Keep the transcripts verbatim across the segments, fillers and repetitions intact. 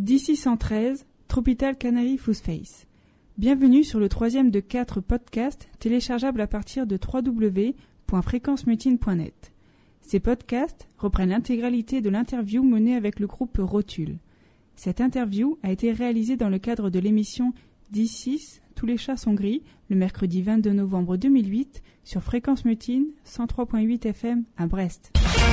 D'ici cent treize, Tropical Canary Fuzzface. Bienvenue sur le troisième de quatre podcasts téléchargeables à partir de w w w point fréquence mutine point net. Ces podcasts reprennent l'intégralité de l'interview menée avec le groupe Rotule. Cette interview a été réalisée dans le cadre de l'émission dix six, Tous les chats sont gris, le mercredi vingt-deux novembre deux mille huit, sur Fréquence Mutine, cent trois virgule huit F M à Brest.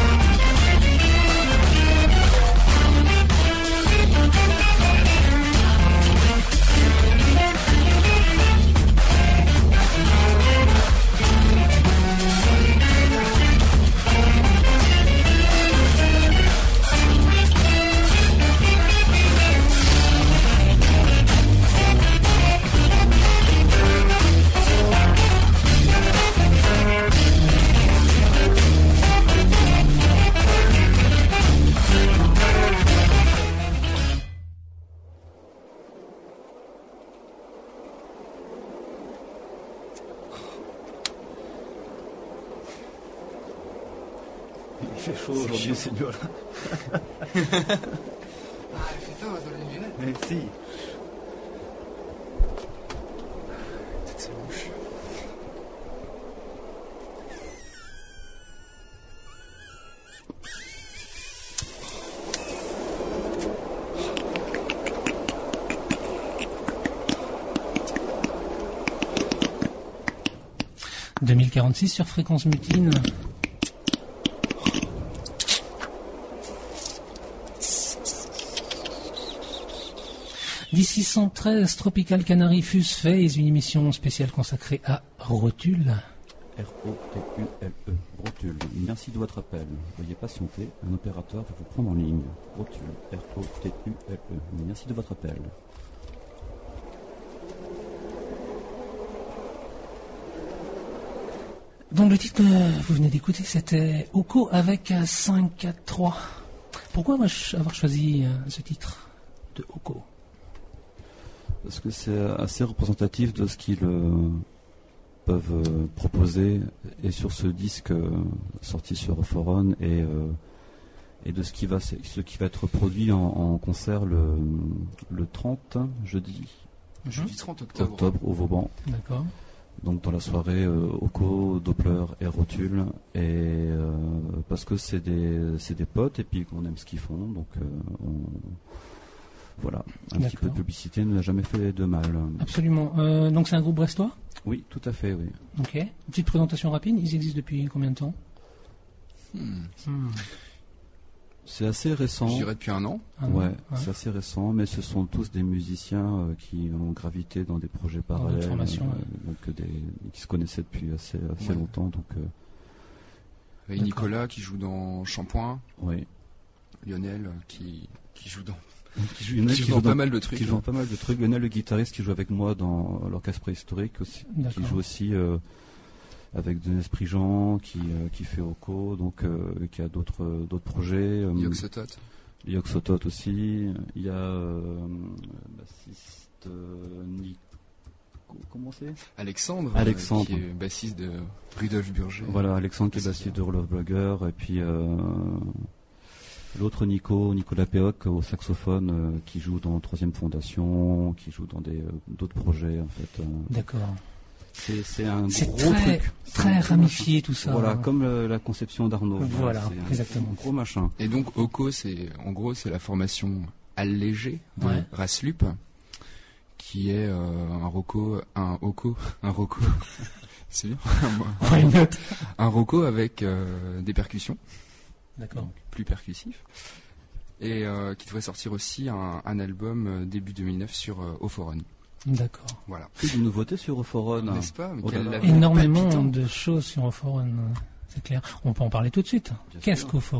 Il fait chaud aujourd'hui, c'est dur. Ah, il fait faim dans les lunettes. Mais si. Peut-être c'est mouche. deux mille quarante-six sur Fréquence Mutine. D'ici cent treize, Tropical Canary Fuzzface, une émission spéciale consacrée à Rotule. R O T U L E, Rotule. Merci de votre appel. Veuillez patienter, un opérateur va vous prendre en ligne. Rotule, R O T U L E. Merci de votre appel. Donc le titre que vous venez d'écouter, c'était Oko avec cinq quatre trois. Pourquoi avoir choisi ce titre de Oko ? Parce que c'est assez représentatif de ce qu'ils euh, peuvent euh, proposer et sur ce disque euh, sorti sur Foron et, euh, et de ce qui va ce qui va être produit en, en concert le, le trente jeudi, mmh. jeudi trente octobre. octobre au Vauban. D'accord. Donc dans la soirée euh, Oko, Doppler et Rotule et euh, parce que c'est des c'est des potes et puis qu'on aime ce qu'ils font donc euh, on voilà, un D'accord. petit peu de publicité ne n'a jamais fait de mal. Absolument. Euh, donc c'est un groupe brestois ? Oui, tout à fait, oui. Ok. Une petite présentation rapide, ils existent depuis combien de temps ? hmm. Hmm. C'est assez récent. Je dirais depuis un an. Ah, ouais, ouais, c'est assez récent, mais ce sont tous des musiciens euh, qui ont gravité dans des projets parallèles, d'autres formations, euh, ouais. donc des, qui se connaissaient depuis assez, assez Ouais. longtemps. Donc, euh, Et Nicolas qui joue dans Shampoing. oui. Lionel qui, qui joue dans... Qui joue, Lionel, qui joue qui dans joue pas dans, mal de trucs. Qui joue dans pas mal de trucs. Lionel, le guitariste, qui joue avec moi dans l'orchestre préhistorique aussi, D'accord. qui joue aussi euh, avec Denis Prigent, qui euh, qui fait Oko, donc euh, qui a d'autres euh, d'autres projets. Euh, Yoxotot. Yoxotot aussi. Il y a euh, bassiste euh, Nico. Comment c'est ? Alexandre. Alexandre. Euh, qui est bassiste de Rudolf Burger. Voilà, Alexandre qui est bassiste de Rudolf Burger, et puis euh, l'autre Nico, Nicolas Péoc au saxophone, euh, qui joue dans Troisième Fondation, qui joue dans des euh, d'autres projets en fait. Euh. D'accord. C'est, c'est un C'est gros très, truc. très ramifié tout ça. Voilà, comme euh, la conception d'Arnaud. Voilà, c'est un, exactement. un gros machin. Et donc Oko, c'est en gros c'est la formation allégée de Ouais. Raslup, qui est euh, un roco, un Oko, un roco. C'est bien. Why not ? Un roco avec euh, des percussions. D'accord. Donc, plus percussif, et euh, qui devrait sortir aussi un, un album euh, début deux mille neuf sur euh, Ophoron. D'accord. Voilà. Que de nouveautés sur Ophoron. N'est-ce pas? Mais Oh quel là là. label Énormément palpitant. de choses sur Ophoron, c'est clair. On peut en parler tout de suite. Bien Qu'est-ce sûr. qu'Ophoron ?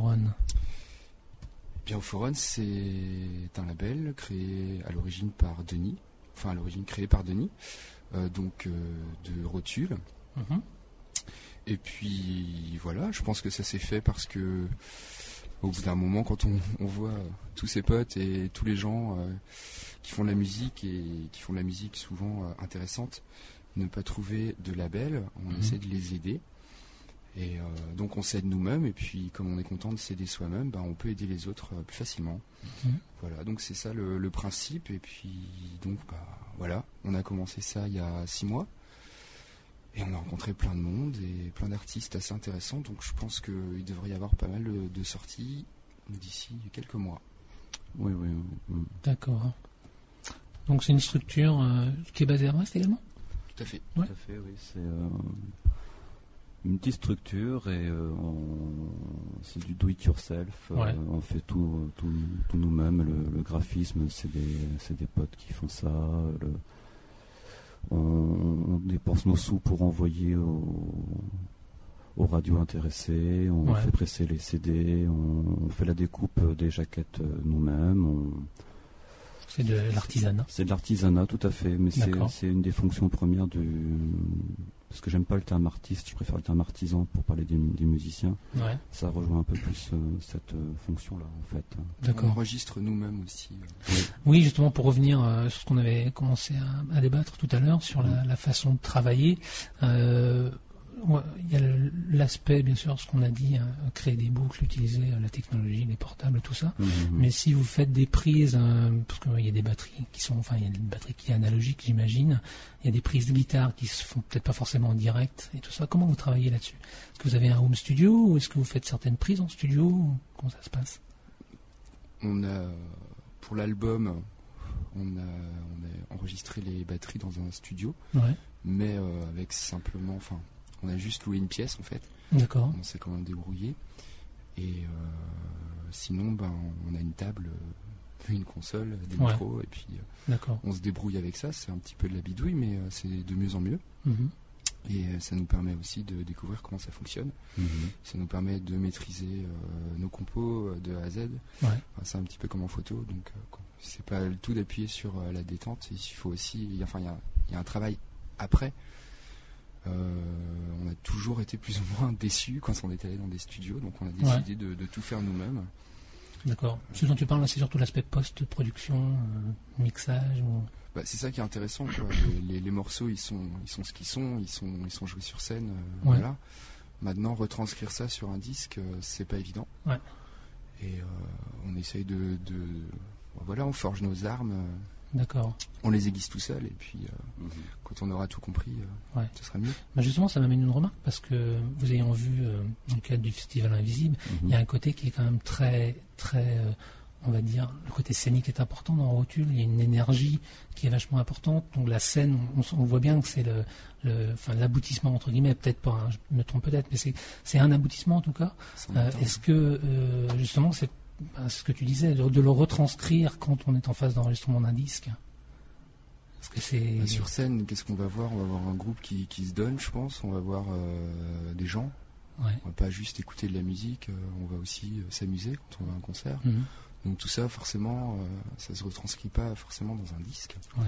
Bien, Ophoron, c'est un label créé à l'origine par Denis, enfin à l'origine créé par Denis, euh, donc euh, de Rotule. Mhm. Et puis voilà, je pense que ça s'est fait parce que au bout d'un moment, quand on, on voit tous ses potes et tous les gens euh, qui font de la musique et qui font de la musique souvent euh, intéressante, ne pas trouver de label, on Mhm. essaie de les aider. Et euh, donc on s'aide nous-mêmes, et puis comme on est content de s'aider soi-même, ben, on peut aider les autres euh, plus facilement. Mmh. Voilà, donc c'est ça le, le principe. Et puis donc bah, voilà, on a commencé ça il y a six mois, et on a rencontré plein de monde et plein d'artistes assez intéressants. Donc je pense qu'il devrait y avoir pas mal de, de sorties d'ici quelques mois. Oui, oui, oui. D'accord. Donc c'est une structure euh, qui est basée à Brest également ? Tout à fait. Ouais. Tout à fait, oui. C'est euh, une petite structure et euh, on, c'est du do-it-yourself. Ouais. Euh, on fait tout, tout, tout nous-mêmes. Le, le graphisme, c'est des, c'est des potes qui font ça. Le, on, on dépense nos sous pour envoyer aux, aux radios intéressées. On ouais. fait presser les C D. On, on fait la découpe des jaquettes nous-mêmes. On, C'est de l'artisanat. C'est de l'artisanat, tout à fait, mais c'est, c'est une des fonctions premières du... Parce que j'aime pas le terme artiste, je préfère le terme artisan pour parler des, des musiciens. Ouais. Ça rejoint un peu plus euh, cette euh, fonction-là, en fait. D'accord. On enregistre nous-mêmes aussi. Oui, oui, justement, pour revenir euh, sur ce qu'on avait commencé à, à débattre tout à l'heure, sur la, la façon de travailler, euh, ouais, il y a le, l'aspect, bien sûr, ce qu'on a dit, hein, créer des boucles, utiliser euh, la technologie, les portables, tout ça. Mmh, mais si vous faites des prises, euh, parce qu'il ouais, y a des batteries qui sont, enfin, il y a une batterie qui est analogique, j'imagine. Il y a des prises de guitare qui se font peut-être pas forcément en direct et tout ça. Comment vous travaillez là-dessus ? Est-ce que vous avez un home studio ou est-ce que vous faites certaines prises en studio ? Comment ça se passe ? On a, pour l'album, on a, on a enregistré les batteries dans un studio, ouais. mais euh, avec simplement, enfin. On a juste loué une pièce en fait. D'accord. On s'est quand même débrouillé. Et euh, sinon, ben, on a une table, euh, une console, des ouais. micros, et puis euh, D'accord. on se débrouille avec ça. C'est un petit peu de la bidouille, mais euh, c'est de mieux en mieux. Mm-hmm. Et euh, ça nous permet aussi de découvrir comment ça fonctionne. Mm-hmm. Ça nous permet de maîtriser euh, nos compos euh, de A à Z. Ouais. Enfin, c'est un petit peu comme en photo. Donc, euh, c'est pas le tout d'appuyer sur euh, la détente. Il faut aussi, il y a, enfin, il y a, il y a un travail après. Euh, on a toujours été plus ou moins déçus quand on est allé dans des studios, donc on a décidé ouais. de, de tout faire nous-mêmes. D'accord. Ce dont tu parles là, c'est surtout l'aspect post-production, euh, mixage ou... Bah, c'est ça qui est intéressant, quoi. les, les, les morceaux, ils sont, ils sont ce qu'ils sont, ils sont, ils sont joués sur scène. Euh, ouais. Voilà. Maintenant, retranscrire ça sur un disque, euh, c'est pas évident. Ouais. Et euh, on essaye de, de, voilà, on forge nos armes. Euh, D'accord. On les aiguise tout seul et puis euh, mmh. quand on aura tout compris, euh, ouais. ce sera mieux. Bah justement, ça m'amène une remarque parce que vous ayant vu euh, dans le cadre du Festival Invisible, mmh. il y a un côté qui est quand même très, très, euh, on va dire, le côté scénique est important dans Rotule. Il y a une énergie qui est vachement importante. Donc la scène, on, on voit bien que c'est le, le, enfin l'aboutissement entre guillemets, peut-être pas, hein, je me trompe peut-être, mais c'est, c'est un aboutissement en tout cas. Euh, est-ce que euh, justement c'est ce que tu disais, de, de le retranscrire quand on est en phase d'enregistrement d'un disque. Parce que c'est... Bah, sur scène, qu'est-ce qu'on va voir ? On va voir un groupe qui, qui se donne, je pense. On va voir euh, des gens. Ouais. On va pas juste écouter de la musique. Euh, on va aussi euh, s'amuser quand on va à un concert. Mm-hmm. Donc tout ça, forcément, euh, ça se retranscrit pas forcément dans un disque. Ouais.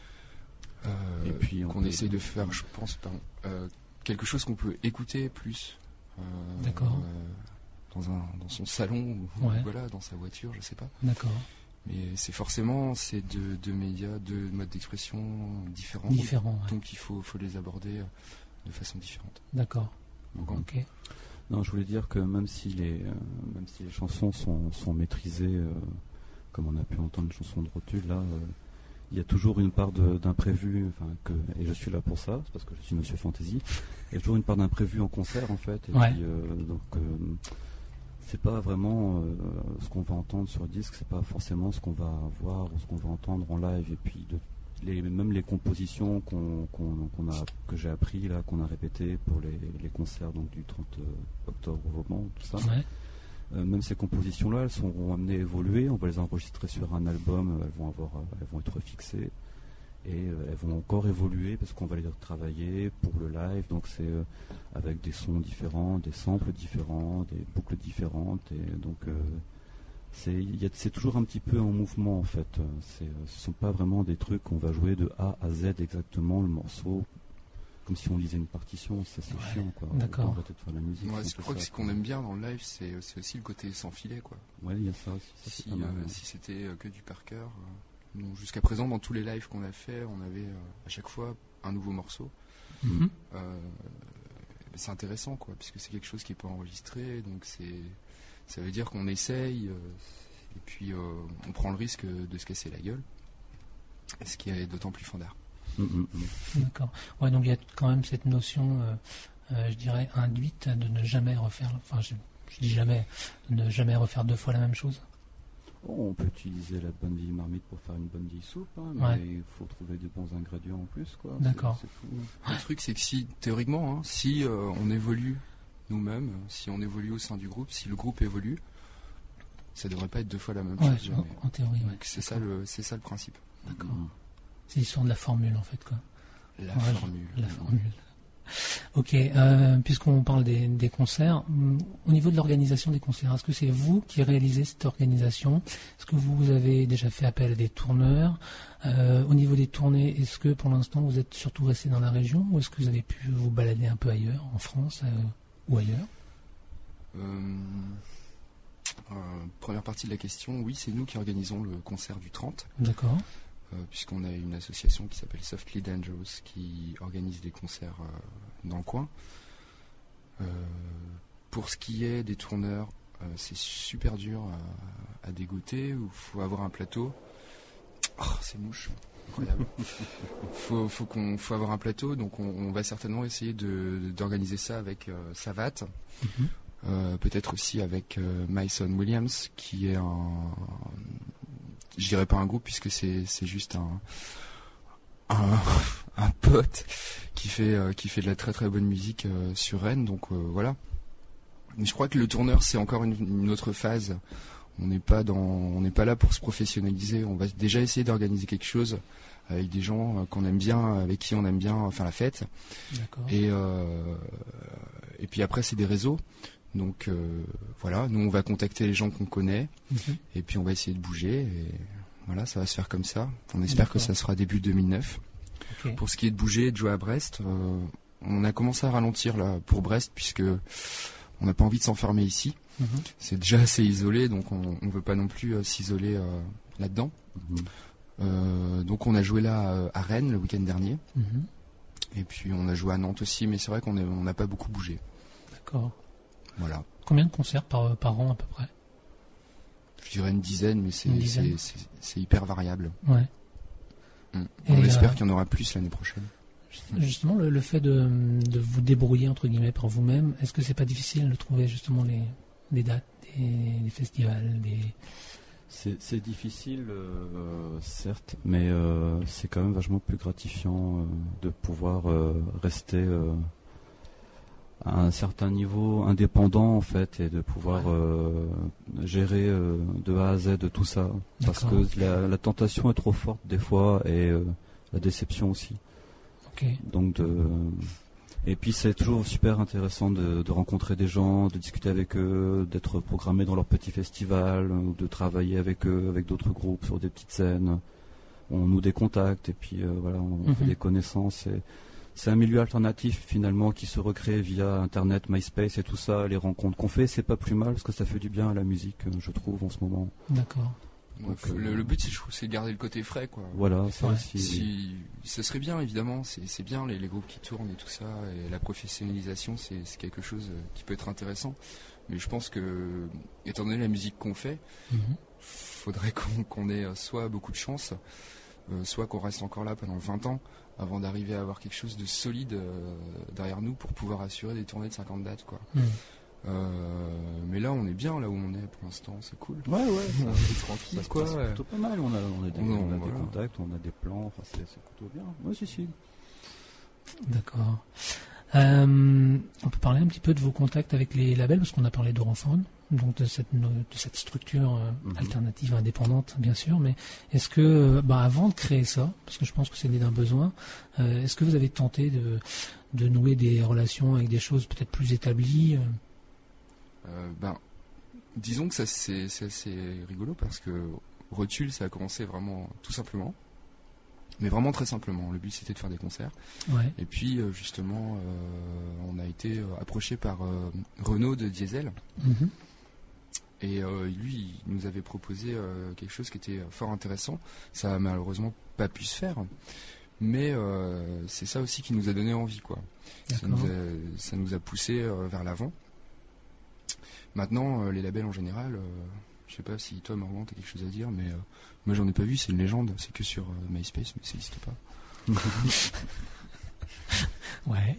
Euh, Et puis on qu'on peut... essaye de faire, je pense, pardon, euh, quelque chose qu'on peut écouter plus. Euh, D'accord. Euh, Dans, un, dans son salon, ou, ouais. voilà, dans sa voiture, je sais pas. D'accord. Mais c'est forcément c'est deux de médias, deux modes d'expression différents. Différents. Ouais. Donc il faut, faut les aborder de façon différente. D'accord. Mmh. Ok. Non, je voulais dire que même si les, euh, même si les chansons sont, sont maîtrisées, euh, comme on a pu entendre les chansons de Rotule, là, euh, il y a toujours une part de, d'imprévu, enfin, que, et je suis là pour ça, c'est parce que je suis Monsieur Fantasy. Il y a toujours une part d'imprévu en concert, en fait. Et ouais. puis, euh, donc, euh, c'est pas vraiment euh, ce qu'on va entendre sur le disque, c'est pas forcément ce qu'on va voir ou ce qu'on va entendre en live. Et puis, de, les, même les compositions qu'on, qu'on, qu'on a, que j'ai appris là, qu'on a répétées pour les, les concerts donc du trente octobre au Vauban, tout ça. Ouais. Euh, même ces compositions-là, elles seront amenées à évoluer. On va les enregistrer sur un album. Elles vont avoir, elles vont être fixées et euh, elles vont encore évoluer parce qu'on va les retravailler pour le live. Donc c'est euh, avec des sons différents, des samples différents, des boucles différentes. Et donc euh, c'est, y a, c'est toujours un petit peu en mouvement en fait. C'est, ce sont pas vraiment des trucs qu'on va jouer de A à Z exactement le morceau. Comme si on lisait une partition, ça c'est ouais, chiant quoi. D'accord. On va peut-être faire la musique. Ouais, je crois ça, que ce qu'on aime bien dans le live, c'est, c'est aussi le côté sans filet quoi. Ouais, il y a ça aussi. Ça, si, c'est pas mal, euh, ouais. si c'était euh, que du par cœur. Euh, non, jusqu'à présent, dans tous les lives qu'on a fait, on avait euh, à chaque fois un nouveau morceau. Mm-hmm. Euh, c'est intéressant, quoi, puisque c'est quelque chose qui n'est pas enregistré, donc c'est, ça veut dire qu'on essaye, euh, et puis euh, on prend le risque de se casser la gueule, ce qui est d'autant plus fondard. Mmh, mmh. D'accord. Ouais, donc il y a quand même cette notion, euh, euh, je dirais, induite de ne jamais refaire, enfin je, je dis jamais, de ne jamais refaire deux fois la même chose. Oh, on peut utiliser la bonne vieille marmite pour faire une bonne vieille soupe, hein, mais Ouais. il faut trouver des bons ingrédients en plus, quoi. D'accord. C'est, c'est tout. Le truc, c'est que si, théoriquement, hein, si euh, on évolue nous-mêmes, si on évolue au sein du groupe, si le groupe évolue, ça devrait pas être deux fois la même Ouais, chose. Jamais. en, en théorie. Ouais. Donc c'est ça le, c'est ça le principe. D'accord. Mmh. C'est l'histoire de la formule en fait, quoi. La Ouais, formule. La formule. Ok, euh, puisqu'on parle des, des concerts, hum, au niveau de l'organisation des concerts, est-ce que c'est vous qui réalisez cette organisation? Est-ce que vous avez déjà fait appel à des tourneurs? Euh, au niveau des tournées, est-ce que pour l'instant vous êtes surtout resté dans la région ou est-ce que vous avez pu vous balader un peu ailleurs, en France euh, ou ailleurs? Euh, euh, première partie de la question, oui, c'est nous qui organisons le concert du trente. D'accord. Euh, puisqu'on a une association qui s'appelle Softly Dangerous qui organise des concerts euh, dans le coin. Euh, pour ce qui est des tourneurs, euh, c'est super dur à, à dégoter, il faut avoir un plateau. Oh, c'est mouche, incroyable. faut, faut, qu'on, faut avoir un plateau, donc on, on va certainement essayer de, d'organiser ça avec euh, Savat, Mm-hmm. euh, peut-être aussi avec euh, Mason Williams, qui est un... Je dirais pas un groupe puisque c'est c'est juste un un, un pote qui fait euh, qui fait de la très très bonne musique euh, sur Rennes, donc euh, voilà. Mais je crois que le tourneur c'est encore une, une autre phase. On n'est pas dans on n'est pas là pour se professionnaliser. On va déjà essayer d'organiser quelque chose avec des gens euh, qu'on aime bien, avec qui on aime bien faire la fête. D'accord. Et euh, et puis après c'est des réseaux. Donc euh, voilà, nous on va contacter les gens qu'on connaît Mm-hmm. et puis on va essayer de bouger et voilà, ça va se faire comme ça. On espère D'accord. que ça sera début deux mille neuf. Ok. Pour ce qui est de bouger et de jouer à Brest, euh, on a commencé à ralentir là pour Brest puisque on n'a pas envie de s'enfermer ici. Mhm. C'est déjà assez isolé, donc on ne veut pas non plus euh, s'isoler euh, là-dedans. Mmh. Euh, donc on a joué là euh, à Rennes le week-end dernier Mhm. et puis on a joué à Nantes aussi, mais c'est vrai qu'on est- on n'a pas beaucoup bougé. D'accord. Voilà. Combien de concerts par, par an à peu près? Je dirais une dizaine, mais c'est, Une dizaine. c'est, c'est, c'est hyper variable. Ouais. Mm. Et, On espère euh, qu'il y en aura plus l'année prochaine. Justement, le, le fait de, de vous débrouiller entre guillemets par vous-même, est-ce que c'est pas difficile de trouver justement les, des dates, des, des festivals, des... C'est, c'est difficile, euh, certes, mais euh, c'est quand même vachement plus gratifiant euh, de pouvoir euh, rester euh, à un certain niveau indépendant en fait et de pouvoir Ouais. euh, gérer euh, de A à Z de tout ça. Parce D'accord. que la, la tentation est trop forte des fois et euh, la déception aussi. Ok. Donc de... Et puis c'est toujours super intéressant de, de rencontrer des gens, de discuter avec eux, d'être programmé dans leur petit festival, ou de travailler avec eux, avec d'autres groupes sur des petites scènes. On noue des contacts et puis euh, voilà, on Mhm. fait des connaissances. Et c'est un milieu alternatif finalement qui se recrée via Internet, MySpace et tout ça. Les rencontres qu'on fait, c'est pas plus mal parce que ça fait du bien à la musique, je trouve, en ce moment. D'accord. Donc, Donc, euh, le, le but, c'est, je trouve, c'est de garder le côté frais, quoi. Voilà, ça Ouais. aussi. Si, ce serait bien, évidemment, c'est, c'est bien les, les groupes qui tournent et tout ça, et la professionnalisation, c'est, c'est quelque chose euh, qui peut être intéressant. Mais je pense que, étant donné la musique qu'on fait, Mhm. faudrait qu'on, qu'on ait euh, soit beaucoup de chance, euh, soit qu'on reste encore là pendant vingt ans avant d'arriver à avoir quelque chose de solide euh, derrière nous pour pouvoir assurer des tournées de cinquante dates, quoi. Mhm. Euh, mais là, on est bien là où on est pour l'instant, c'est cool. Ouais, ouais, On ça, est tranquille, ça se quoi. passe ouais. plutôt pas mal. On a, on a des, On- on a voilà. des contacts, on a des plans. Enfin, c'est, c'est plutôt bien. Ouais, si, si. D'accord. Euh, on peut parler un petit peu de vos contacts avec les labels, parce qu'on a parlé d'Europhone, donc de cette, no- de cette structure euh, Mhm. alternative indépendante, bien sûr, mais est-ce que, euh, bah, avant de créer ça, parce que je pense que c'est né d'un besoin, euh, est-ce que vous avez tenté de, de nouer des relations avec des choses peut-être plus établies euh, Euh, ben, disons que ça c'est, c'est assez rigolo parce que Rotule ça a commencé vraiment tout simplement, mais vraiment très simplement. Le but c'était de faire des concerts Ouais. et puis euh, justement euh, on a été euh, approché par euh, Renaud de Diesel Mhm. et euh, lui il nous avait proposé euh, quelque chose qui était fort intéressant. Ça a malheureusement pas pu se faire, Mais euh, c'est ça aussi qui nous a donné envie, quoi. Ça nous, a, ça nous a poussé euh, vers l'avant. Maintenant, euh, les labels en général, euh, je sais pas si toi, Morgan, t'as quelque chose à dire, mais euh, moi j'en ai pas vu, c'est une légende, c'est que sur euh, MySpace, mais ça n'existe pas. Ouais.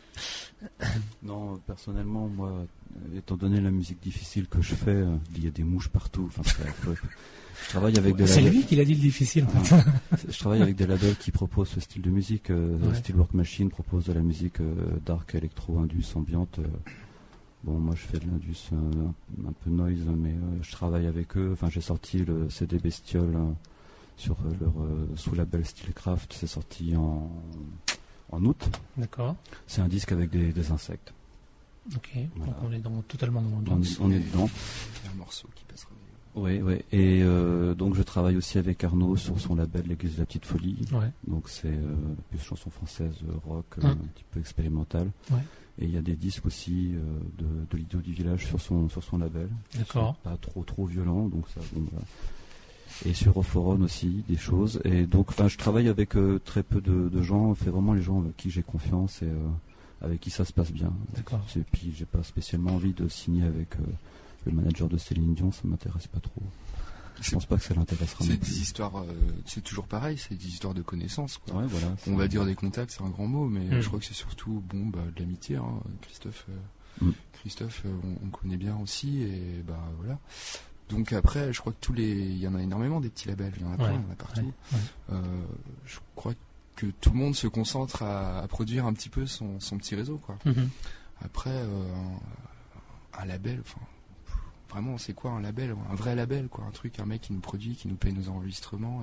Non, personnellement, moi, étant donné la musique difficile que je fais, euh, il y a des mouches partout. Enfin, c'est, je travaille avec des C'est labels. lui qui l'a dit le difficile, en fait. Je travaille avec des labels qui proposent ce style de musique. Euh, Ouais. Steelwork Machine propose de la musique euh, dark, électro, indus, ambiante. Euh, bon, moi, je fais de l'indus euh, un, un peu noise, mais euh, je travaille avec eux. Enfin, j'ai sorti le C D Bestiole euh, sur euh, leur euh, sous-label Steelcraft. C'est sorti en en août. D'accord. C'est un disque avec des, des insectes. Ok. Voilà. Donc on est dans, totalement dans On l'ambiance. est, on est dedans. Il y a un morceau qui passera. Oui, oui. Et euh, donc je travaille aussi avec Arnaud sur son label L'Église de la Petite Folie. Ouais. Donc c'est euh, plus chanson française, euh, rock, euh, Hum. un petit peu expérimental. Ouais. Et il y a des disques aussi euh, de, de l'Idiot du Village sur son sur son label. D'accord. Pas trop trop violent, donc ça. Bon, voilà. Et sur Ophoron aussi des choses. Et donc, enfin, je travaille avec euh, très peu de, de gens. C'est vraiment les gens avec qui j'ai confiance et euh, avec qui ça se passe bien. D'accord. Et puis j'ai pas spécialement envie de signer avec euh, le manager de Céline Dion, ça m'intéresse pas trop. Je pense pas que ça l'intéressera. C'est non des plus. histoires, euh, c'est toujours pareil, c'est des histoires de connaissances, quoi. Ouais, voilà. On va dire des contacts, c'est un grand mot, mais Mm. je crois que c'est surtout bon, bah, de l'amitié. Hein. Christophe, euh, Mm. Christophe euh, on, on connaît bien aussi, et bah voilà. Donc après, je crois que tous les, il y en a énormément des petits labels, il y en a plein, Ouais, il y en a partout. ouais, ouais. Euh, je crois que tout le monde se concentre à, à produire un petit peu son, son petit réseau, quoi. Mhm. Après, euh, un, un label, enfin, vraiment, c'est quoi un label? Un vrai label, quoi. Un truc, un mec qui nous produit, qui nous paye nos enregistrements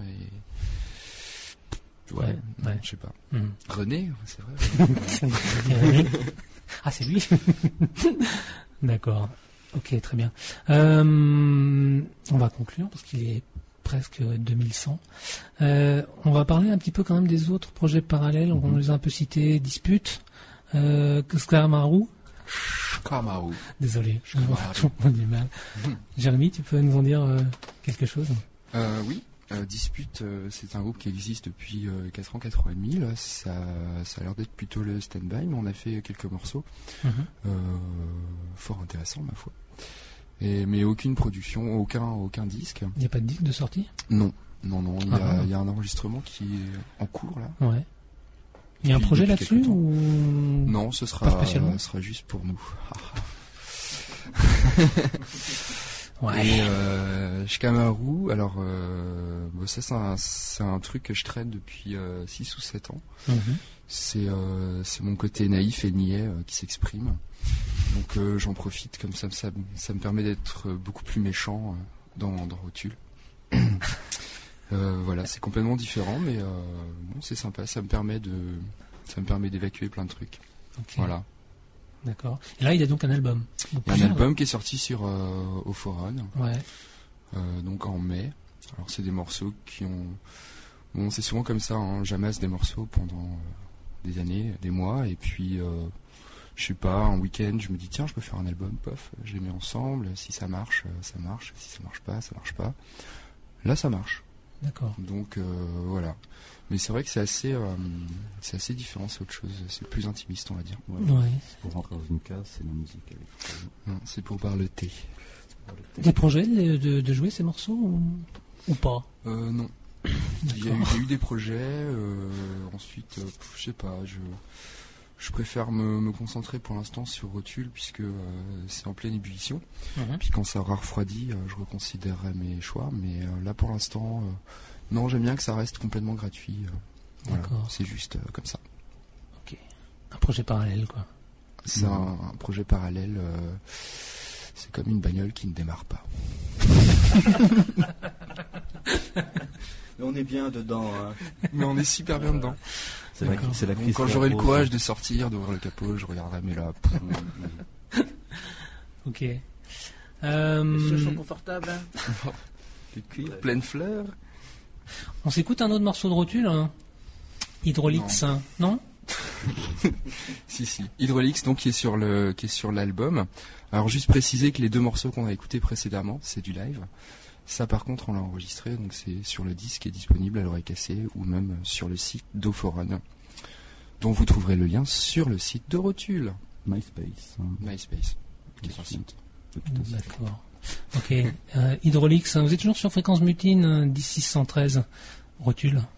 et. Ouais, Ouais, non, ouais. je sais pas. Mhm. René, c'est vrai. Ah, c'est lui. D'accord. Ok, très bien. Euh, on va conclure parce qu'il est presque deux mille cent. Euh, on va parler un petit peu quand même des autres projets parallèles. On Mhm. les a un peu cités. Dispute, euh, Skamaru. Kamaru. Désolé, je Skamaru. me du mal. Jérémy, tu peux nous en dire euh, quelque chose? Euh, oui. Euh, Dispute, euh, c'est un groupe qui existe depuis euh, quatre ans, quatre ans et demi. Là, ça, ça a l'air d'être plutôt le stand-by, mais on a fait quelques morceaux Mhm. euh, fort intéressants, ma foi. Et, mais aucune production, aucun, aucun disque. Il n'y a pas de disque de sortie? Non, non, non. Il y, Ah. a, il y a un enregistrement qui est en cours là. Ouais. Il y a un Depuis- projet depuis là-dessus quelque temps. ou... Non, ce Pas sera, spécialement. ce sera juste pour nous. Ouais. Et euh, Shikamaru, alors euh, bon, ça c'est un, c'est un truc que je traîne depuis euh, six ou sept ans. Mhm. C'est euh, c'est mon côté naïf et niais euh, qui s'exprime. Donc euh, j'en profite, comme ça, ça, ça me permet d'être beaucoup plus méchant euh, dans, dans Rotule. euh, voilà, c'est complètement différent, mais euh, bon, c'est sympa, ça me permet de ça me permet d'évacuer plein de trucs. Ok. Voilà. D'accord. Et là, il y a donc un album. Ou Il y a un plusieurs. album qui est sorti sur euh, Ophoron. Ouais. Euh, donc en mai. Alors c'est des morceaux qui ont... Bon, c'est souvent comme ça, hein, j'amasse des morceaux pendant euh, des années, des mois, et puis, euh, je sais pas, un week-end, je me dis, tiens, je peux faire un album, pof, je les mets ensemble, si ça marche, euh, ça marche, si ça marche pas, ça marche pas. Là, ça marche. D'accord. Donc, euh, voilà. Mais c'est vrai que c'est assez, euh, c'est assez différent, c'est autre chose, c'est plus intimiste, on va dire. Ouais. Ouais. Pour rentrer dans une case, c'est la musique. Avec... Non, c'est pour boire le thé. Des projets de, de, de jouer ces morceaux ou, ou pas? Euh, non. Il y, a eu, il y a eu des projets, euh, ensuite, euh, je sais pas, je, je préfère me, me concentrer pour l'instant sur Rotule puisque euh, c'est en pleine ébullition. Mhm. Puis quand ça aura refroidi, euh, je reconsidérerai mes choix, mais euh, là pour l'instant, euh, non, j'aime bien que ça reste complètement gratuit. euh, voilà, D'accord. c'est juste euh, comme ça. Un projet parallèle, quoi. C'est Mhm. un, un projet parallèle, euh, c'est comme une bagnole qui ne démarre pas. Mais on est bien dedans. Hein. Mais on est super bien dedans. C'est la, D'accord. c'est la Donc, crise. quand qui j'aurai le impose. courage de sortir, d'ouvrir le capot, je regarderai, mais là, pff, Ok. Euh, Les chaussons confortables. Hein. le cuir, pleine fleur. on s'écoute un autre morceau de Rotule, hein Hydraulix, hein, non? Si, si. Hydraulix, donc, qui est sur le, qui est sur l'album. Alors, juste préciser que les deux morceaux qu'on a écoutés précédemment, c'est du live. Ça, par contre, on l'a enregistré, donc c'est sur le disque qui est disponible à l'oreille cassée ou même sur le site d'Ophoron, dont vous trouverez le lien sur le site de Rotule. MySpace. Hein. MySpace, qui est un site. D'accord. Ok. Euh, Hydraulix, vous êtes toujours sur Fréquence Mutine, euh, dix six cent treize, Rotule.